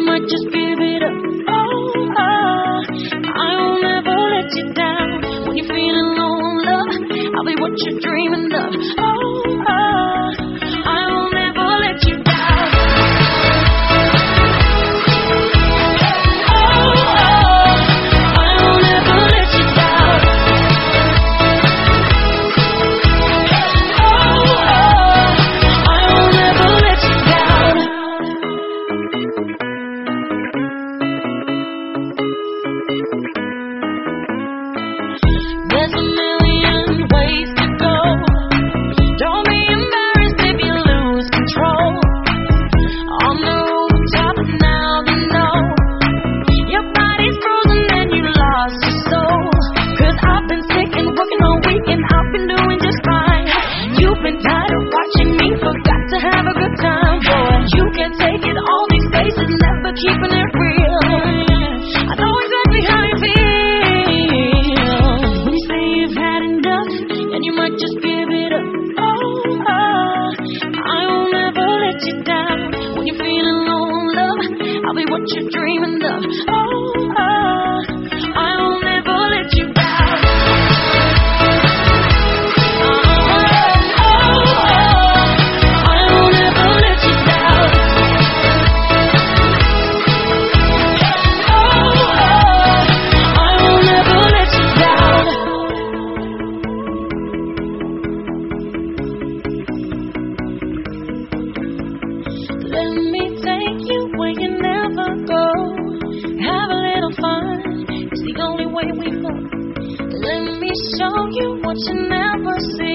might just give it up. Oh, oh, I won't ever let you down. When you're feeling low on love, I'll be what you're dreaming of. Oh, oh, I won't ever let you down. There's a million ways to go. Don't be embarrassed if you lose control. On the rooftop now you know your body's frozen and you lost your soul. 'Cause I've been sick and working all week and I've been doing just fine. You've been tired of watching me, forgot to have a good time. Boy, you can't take it, all these faces never keeping it real. I know exactly how you feel. You might just give it up. Oh, oh, I won't ever let you down. When you're feeling low on love, I'll be what you're dreaming of. Oh, oh, I won't ever let you down. Let me take you where you never go. Have a little fun, it's the only way we know. Let me show you what you never see.